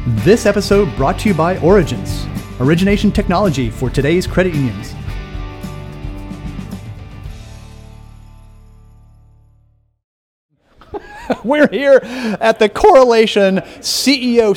This episode brought to you by Origins, origination technology for today's credit unions. We're here at the Correlation CEO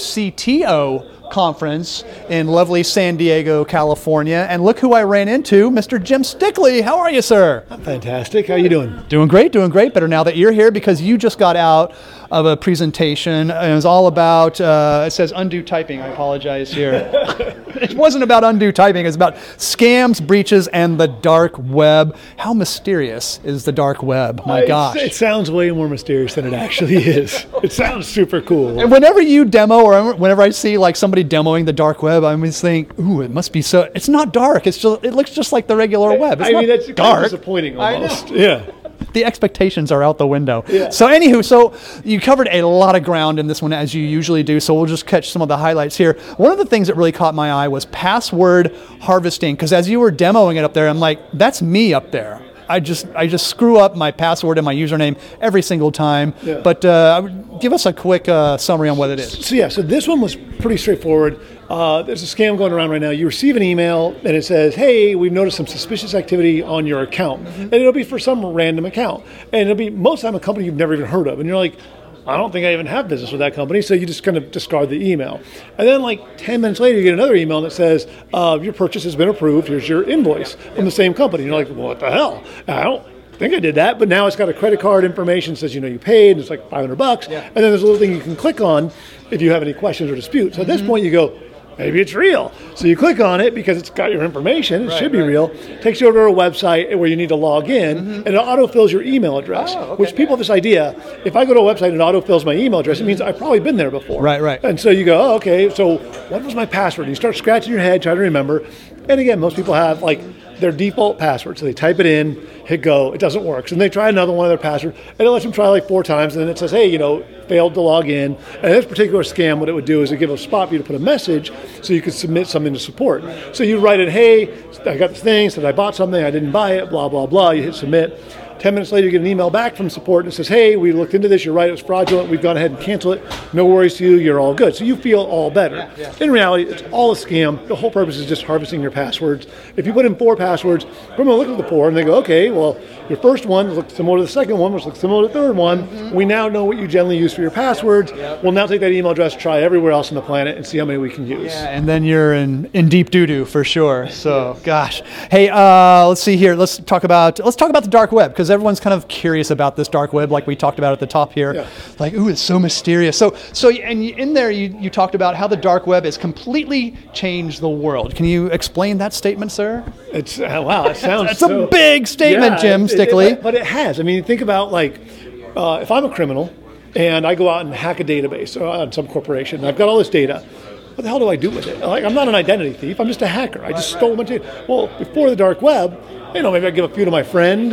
CTO conference in lovely San Diego, California. And look who I ran into, Mr. Jim Stickley. How are you, sir? I'm fantastic. How are you doing? Doing great, doing great. Better now that you're here because you just got out of a presentation. And it was all about, it says undue typing. I apologize here. It wasn't about undue typing. It's about scams, breaches, and the dark web. How mysterious is the dark web? My gosh. It sounds way more mysterious than it actually is. It sounds super cool. And whenever you demo or whenever I see like somebody demoing the dark web, I always think, ooh, it must be so, it's not dark. It's just, it looks just like the regular web. It's not that's dark. Kind of disappointing almost. Yeah. The expectations are out the window. Yeah. So anywho, so you covered a lot of ground in this one as you usually do, so we'll just catch some of the highlights here. One of the things that really caught my eye was password harvesting, because as you were demoing it up there, I'm like, that's me up there. I just screw up my password and my username every single time. Yeah. But give us a quick summary on what it is. So this one was pretty straightforward. There's a scam going around right now. You receive an email and it says, hey, we've noticed some suspicious activity on your account. Mm-hmm. And it'll be for some random account. And it'll be most of the time a company you've never even heard of. And you're like, I don't think I even have business with that company. So you just kind of discard the email. And then like 10 minutes later, you get another email that says, your purchase has been approved. Here's your invoice from the same company. And you're like, well, what the hell? I don't think I did that. But now it's got a credit card information, says, you paid. And it's like $500. Yeah. And then there's a little thing you can click on if you have any questions or disputes. So at this point you go, maybe it's real. So you click on it because it's got your information. It should be real. It takes you over to a website where you need to log in, and it autofills your email address, which people have this idea. If I go to a website and it autofills my email address, it means I've probably been there before. Right. And so you go, oh, okay, so what was my password? And you start scratching your head, trying to remember. And again, most people have like their default password. So they type it in, hit go, it doesn't work. So then they try another one of their passwords, and it lets them try like 4 times, and then it says, hey, failed to log in. And this particular scam, what it would do is it give a spot for you to put a message so you could submit something to support. So you write it, hey, I got this thing, said I bought something, I didn't buy it, blah, blah, blah. You hit submit. 10 minutes later, you get an email back from support and it says, hey, we looked into this, you're right, it was fraudulent, we've gone ahead and canceled it, no worries to you, you're all good. So you feel all better. Yeah. In reality, it's all a scam. The whole purpose is just harvesting your passwords. If you put in 4 passwords, we're going to look at the 4 and they go, okay, well, your first one looks similar to the second one, which looks similar to the third one. Mm-hmm. We now know what you generally use for your passwords. Yep. We'll now take that email address, try everywhere else on the planet, and see how many we can use. Yeah, and then you're in deep doo-doo for sure. So, gosh. Hey, let's see here. Let's talk about the dark web, because everyone's kind of curious about this dark web, like we talked about at the top here. Yeah. Like, ooh, it's so mysterious. So, and in there you talked about how the dark web has completely changed the world. Can you explain that statement, sir? It's wow, it sounds. It's a big statement, Jim Stickley. But it has. I mean, think about like, if I'm a criminal and I go out and hack a database on some corporation, and I've got all this data. What the hell do I do with it? Like, I'm not an identity thief. I'm just a hacker. I just stole a bunch of data. Well, before the dark web, maybe I give a few to my friend.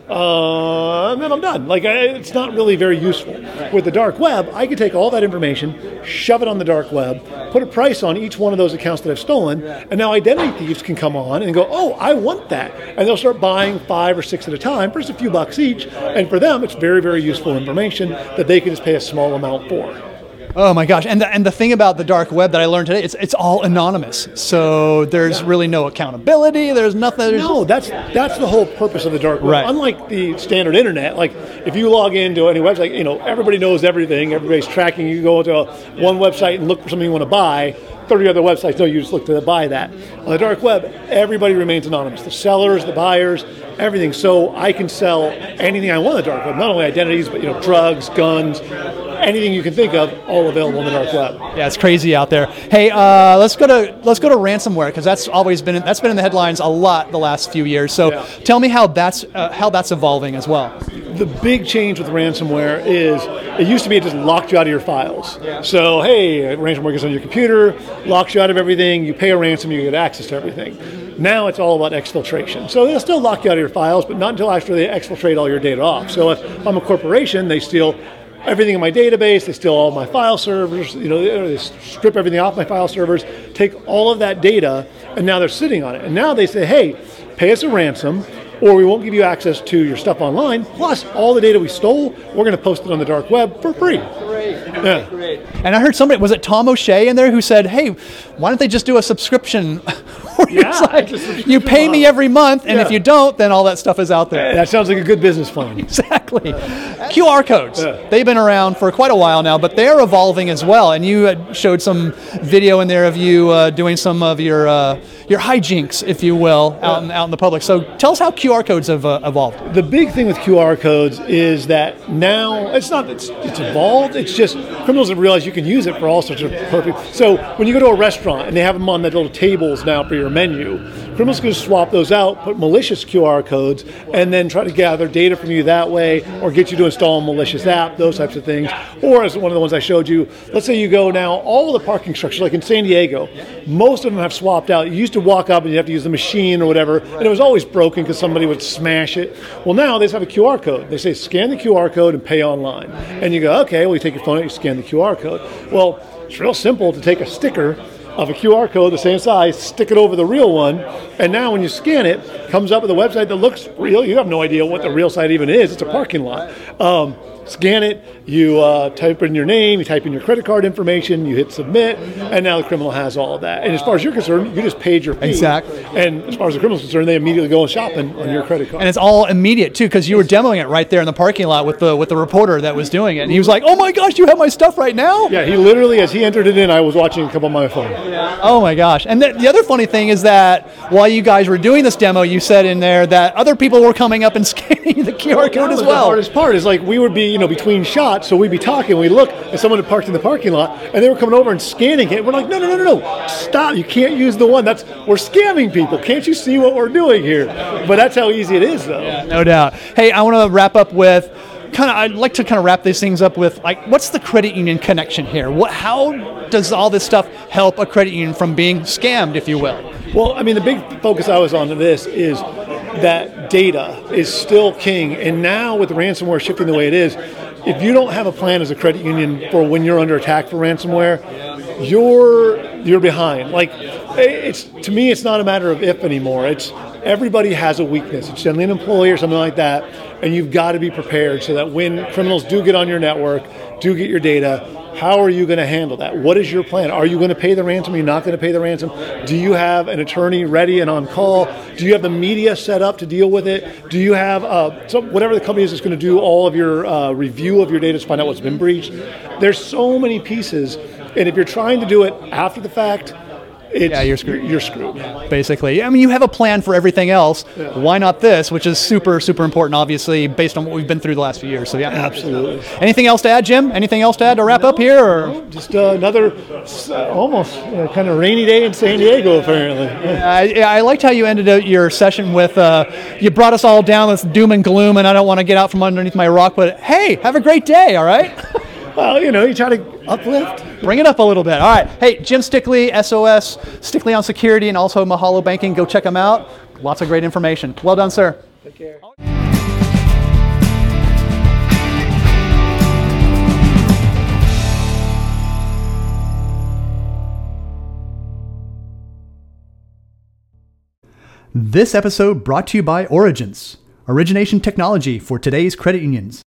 And then I'm done. Like, it's not really very useful. With the dark web, I can take all that information, shove it on the dark web, put a price on each one of those accounts that I've stolen, and now identity thieves can come on and go, oh, I want that. And they'll start buying 5 or 6 at a time for just a few bucks each. And for them, it's very, very useful information that they can just pay a small amount for. Oh my gosh! And the thing about the dark web that I learned today, it's all anonymous. So there's really no accountability. There's nothing. No, that's the whole purpose of the dark web. Right. Unlike the standard internet, like if you log into any website, everybody knows everything. Everybody's tracking. You go to one website and look for something you want to buy. 30 other websites, no, you just look to buy that. On the dark web, everybody remains anonymous. The sellers, the buyers, everything. So I can sell anything I want on the dark web. Not only identities, but drugs, guns, anything you can think of, all available on the dark web. Yeah, it's crazy out there. Hey, let's go to ransomware, because that's been in the headlines a lot the last few years. So tell me how that's evolving as well. The big change with ransomware is it used to be it just locked you out of your files. Yeah. So hey, ransomware gets on your computer, locks you out of everything. You pay a ransom, you get access to everything. Now it's all about exfiltration. So they'll still lock you out of your files, but not until after they exfiltrate all your data off. So if I'm a corporation, they steal everything in my database, they steal all my file servers, they strip everything off my file servers, take all of that data, and now they're sitting on it. And now they say, hey, pay us a ransom, or we won't give you access to your stuff online, plus all the data we stole, we're going to post it on the dark web for free. Yeah. Great. And I heard somebody, was it Tom O'Shea in there, who said, hey, why don't they just do a subscription? Yeah, like, it's a subscription you pay me model. every month, and if Yeah. you don't, then all that stuff is out there. That sounds like a good business plan. Exactly. QR codes. Yeah. They've been around for quite a while now, but they're evolving as well. And you had showed some video in there of you doing some of your hijinks, if you will, out in the public. So tell us how QR codes have evolved. The big thing with QR codes is that now it's evolved. It's just criminals have realized you can use it for all sorts of purposes. So when you go to a restaurant and they have them on the little tables now for your menu, criminals can just swap those out, put malicious QR codes, and then try to gather data from you that way, or get you to install a malicious app, those types of things. Or as one of the ones I showed you, let's say you go now, all of the parking structures, like in San Diego, most of them have swapped out. You used to walk up and you have to use the machine or whatever, and it was always broken because somebody would smash it. Well, now they just have a QR code. They say scan the QR code and pay online. And you go, okay, well, you take your phone out, you scan the QR code. Well, it's real simple to take a sticker of a QR code the same size, stick it over the real one, and now when you scan it, it comes up with a website that looks real. You have no idea what the real site even is. It's a parking lot. Scan it, you type in your name, you type in your credit card information, you hit submit, and now the criminal has all of that. And as far as you're concerned, you just paid your fee. Exactly. And as far as the criminal's concerned, they immediately go shopping on your credit card. And it's all immediate, too, because you were demoing it right there in the parking lot with the reporter that was doing it. And he was like, oh, my gosh, you have my stuff right now? Yeah, he literally, as he entered it in, I was watching it come on my phone. Oh, my gosh. And the other funny thing is that while you guys were doing this demo, you said in there that other people were coming up and scanning the QR code as The well. hardest part is like we would be, between shots, so we'd be talking, we'd look, and someone had parked in the parking lot, and they were coming over and scanning it. We're like, no, stop! You can't use the one. We're scamming people. Can't you see what we're doing here? But that's how easy it is, though. Yeah, no doubt. Hey, I want to wrap up with I'd like to wrap these things up with what's the credit union connection here? How does all this stuff help a credit union from being scammed, if you will? Well, I mean, the big focus I was on to this is that data is still king, and now with the ransomware shifting the way it is, if you don't have a plan as a credit union for when you're under attack for ransomware, you're behind. To me, it's not a matter of if anymore. It's everybody has a weakness. It's generally an employee or something like that, and you've got to be prepared so that when criminals do get on your network, do get your data, how are you going to handle that? What is your plan? Are you going to pay the ransom? Are you not going to pay the ransom? Do you have an attorney ready and on call? Do you have the media set up to deal with it? Do you have whatever the company is that's going to do all of your review of your data to find out what's been breached? There's so many pieces, and if you're trying to do it after the fact, you're screwed. You're screwed. Basically. I mean, you have a plan for everything else. Yeah. Why not this, which is super, super important, obviously, based on what we've been through the last few years. So, yeah. Absolutely. Anything else to add, Jim? Anything else to add to wrap up here? Or? Just another almost kind of rainy day in San Diego, apparently. I liked how you ended your session with, you brought us all down with doom and gloom, and I don't want to get out from underneath my rock, but hey, have a great day, all right? Well, you try to uplift. Bring it up a little bit. All right. Hey, Jim Stickley, SOS, Stickley on Security, and also Mahalo Banking. Go check them out. Lots of great information. Well done, sir. Take care. This episode brought to you by Origence, origination technology for today's credit unions.